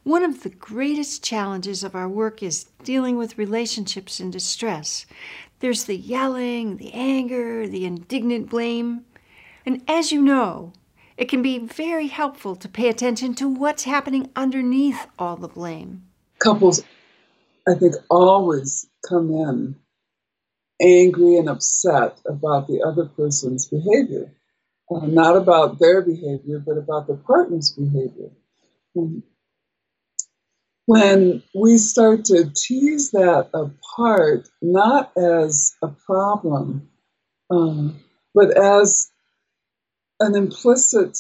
One of the greatest challenges of our work is dealing with relationships in distress. There's the yelling, the anger, the indignant blame. And as you know, it can be very helpful to pay attention to what's happening underneath all the blame. Couples, I think, always come in angry and upset about the other person's behavior. Not about their behavior, but about the partner's behavior. When we start to tease that apart, not as a problem, but as an implicit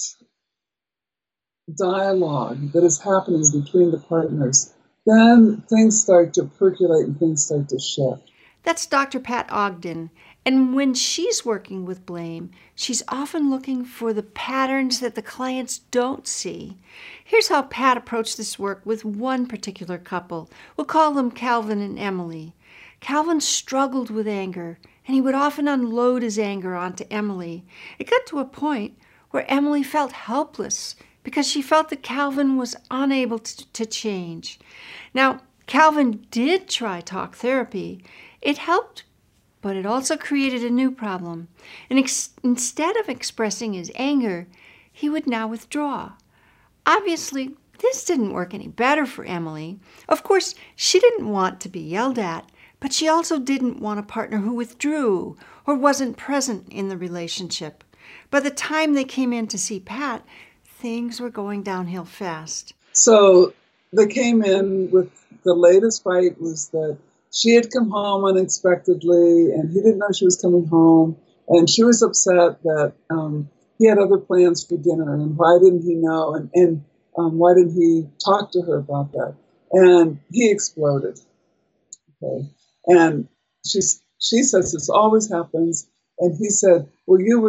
dialogue that is happening between the partners, then things start to percolate and things start to shift. That's Dr. Pat Ogden. And when she's working with blame, she's often looking for the patterns that the clients don't see. Here's how Pat approached this work with one particular couple. We'll call them Calvin and Emily. Calvin struggled with anger, and he would often unload his anger onto Emily. It got to a point where Emily felt helpless because she felt that Calvin was unable to change. Now, Calvin did try talk therapy. It helped, but it also created a new problem. And instead of expressing his anger, he would now withdraw. Obviously, this didn't work any better for Emily. Of course, she didn't want to be yelled at, but she also didn't want a partner who withdrew or wasn't present in the relationship. By the time they came in to see Pat, things were going downhill fast. So they came in with the latest fight was that she had come home unexpectedly and he didn't know she was coming home. And she was upset that he had other plans for dinner and why didn't he know and why didn't he talk to her about that? And he exploded. Okay. And she says this always happens. And he said, well, you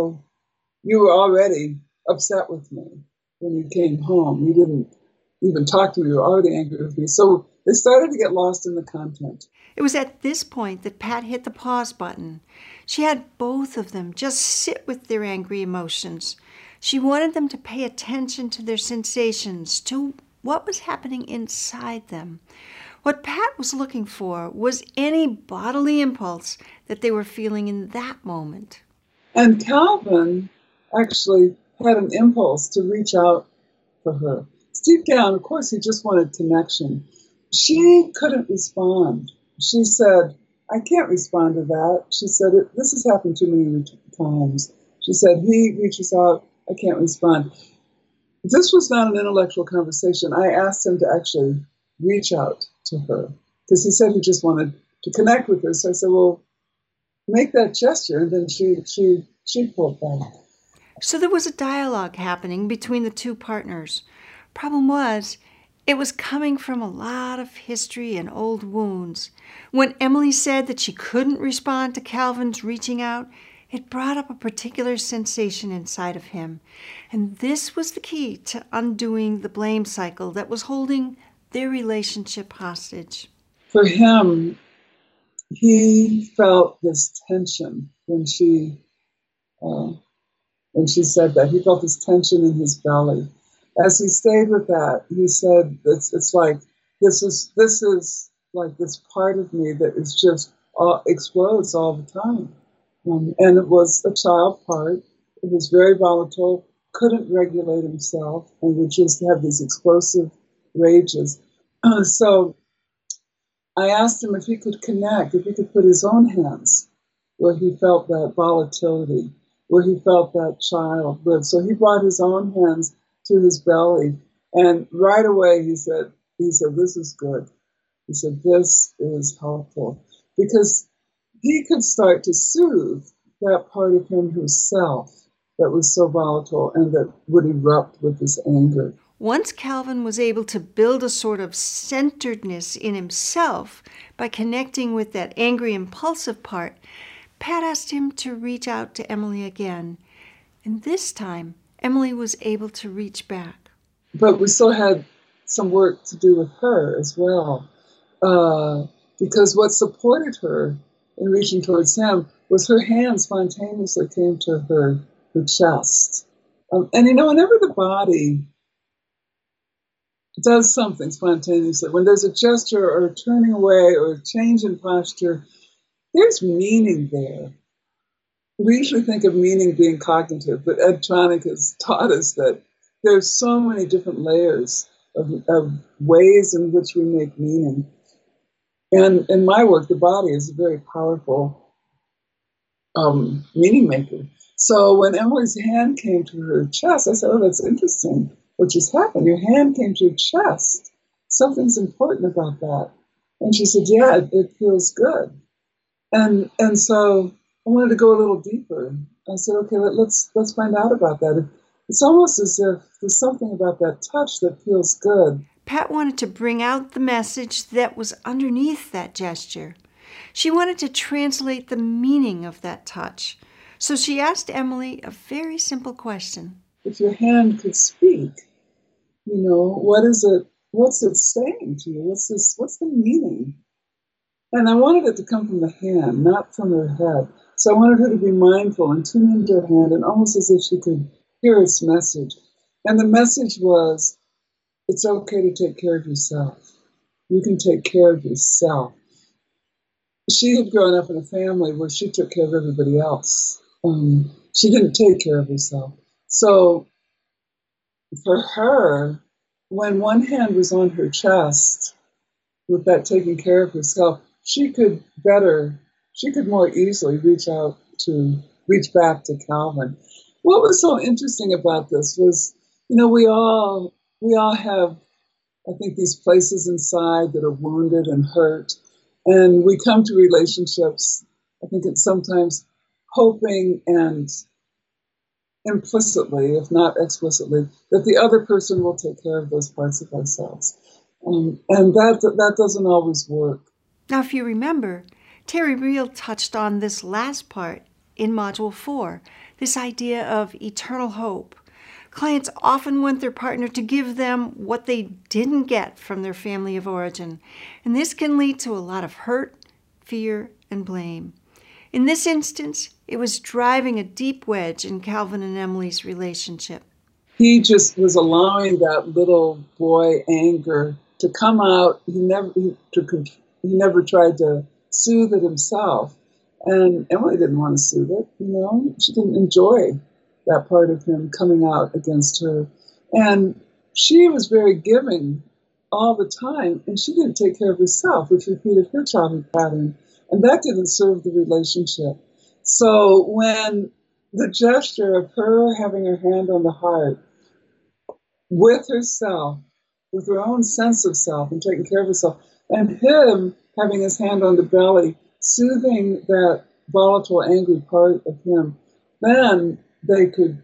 were already upset with me when you came home. You didn't even talk to me. You were already angry with me. So they started to get lost in the content. It was at this point that Pat hit the pause button. She had both of them just sit with their angry emotions. She wanted them to pay attention to their sensations, to what was happening inside them. What Pat was looking for was any bodily impulse that they were feeling in that moment. And Calvin actually had an impulse to reach out for her. Deep down, of course, he just wanted connection. She couldn't respond. She said, I can't respond to that. She said, this has happened too many times. She said, he reaches out, I can't respond. This was not an intellectual conversation. I asked him to actually reach out to her because he said he just wanted to connect with her. So I said, well, make that gesture. And then she pulled back. So there was a dialogue happening between the two partners. Problem was, it was coming from a lot of history and old wounds. When Emily said that she couldn't respond to Calvin's reaching out, it brought up a particular sensation inside of him. And this was the key to undoing the blame cycle that was holding their relationship hostage. For him, he felt this tension when she said that. He felt this tension in his belly. As he stayed with that, he said, it's like, this is like this part of me that is just explodes all the time. And it was a child part. It was very volatile, couldn't regulate himself, and would just have these explosive rages. So I asked him if he could connect, if he could put his own hands where he felt that volatility, where he felt that child live. So he brought his own hands to his belly, and right away he said, this is good. He said, this is helpful. Because he could start to soothe that part of him himself that was so volatile and that would erupt with his anger. Once Calvin was able to build a sort of centeredness in himself by connecting with that angry, impulsive part, Pat asked him to reach out to Emily again. And this time, Emily was able to reach back. But we still had some work to do with her as well. Because what supported her in reaching towards him was her hand spontaneously came to her chest. And whenever the body does something spontaneously. When there's a gesture or a turning away or a change in posture, there's meaning there. We usually think of meaning being cognitive, but Ed Tronick has taught us that there's so many different layers of ways in which we make meaning. And in my work, the body is a very powerful meaning maker. So when Emily's hand came to her chest, I said, "Oh, that's interesting. What just happened? Your hand came to your chest. Something's important about that." And she said, "Yeah, it feels good." And so I wanted to go a little deeper. I said, "Okay, let's find out about that." It's almost as if there's something about that touch that feels good. Pat wanted to bring out the message that was underneath that gesture. She wanted to translate the meaning of that touch. So she asked Emily a very simple question. If your hand could speak, what is it? What's it saying to you? What's the meaning? And I wanted it to come from the hand, not from her head. So I wanted her to be mindful and tune into her hand, and almost as if she could hear its message. And the message was, it's okay to take care of yourself. You can take care of yourself. She had grown up in a family where she took care of everybody else. She didn't take care of herself. So for her, when one hand was on her chest, with that taking care of herself, she could more easily reach back to Calvin. What was so interesting about this was, we all have, I think, these places inside that are wounded and hurt. And we come to relationships, I think it's sometimes hoping and implicitly, if not explicitly, that the other person will take care of those parts of ourselves. And that doesn't always work. Now, if you remember, Terry Real touched on this last part in Module 4, this idea of eternal hope. Clients often want their partner to give them what they didn't get from their family of origin, and this can lead to a lot of hurt, fear, and blame. In this instance, it was driving a deep wedge in Calvin and Emily's relationship. He just was allowing that little boy anger to come out. He never tried to soothe it himself. And Emily didn't want to soothe it, She didn't enjoy that part of him coming out against her. And she was very giving all the time, and she didn't take care of herself, which repeated her childhood pattern. And that didn't serve the relationship. So when the gesture of her having her hand on the heart with herself, with her own sense of self and taking care of herself, and him having his hand on the belly, soothing that volatile, angry part of him, then they could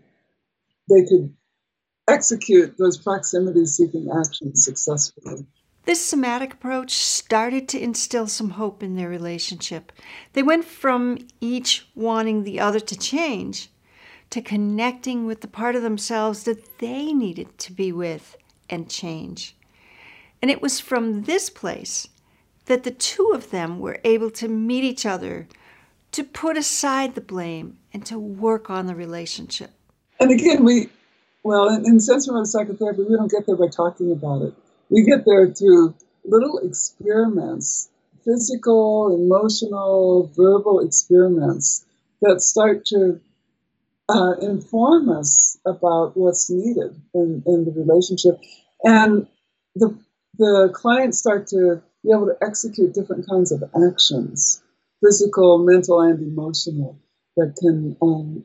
execute those proximity-seeking actions successfully. This somatic approach started to instill some hope in their relationship. They went from each wanting the other to change to connecting with the part of themselves that they needed to be with and change. And it was from this place that the two of them were able to meet each other, to put aside the blame, and to work on the relationship. And again, in sensory psychotherapy, we don't get there by talking about it. We get there through little experiments, physical, emotional, verbal experiments that start to inform us about what's needed in the relationship. And the clients start to be able to execute different kinds of actions, physical, mental, and emotional, that can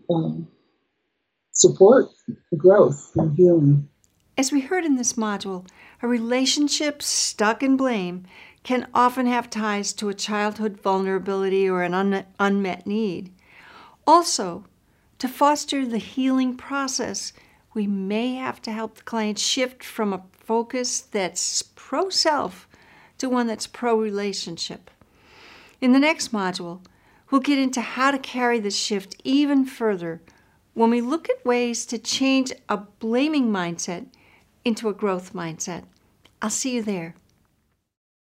support growth and healing. As we heard in this module, a relationship stuck in blame can often have ties to a childhood vulnerability or an unmet need. Also, to foster the healing process, we may have to help the client shift from a focus that's pro-self to one that's pro-relationship. In the next module, we'll get into how to carry this shift even further when we look at ways to change a blaming mindset into a growth mindset. I'll see you there.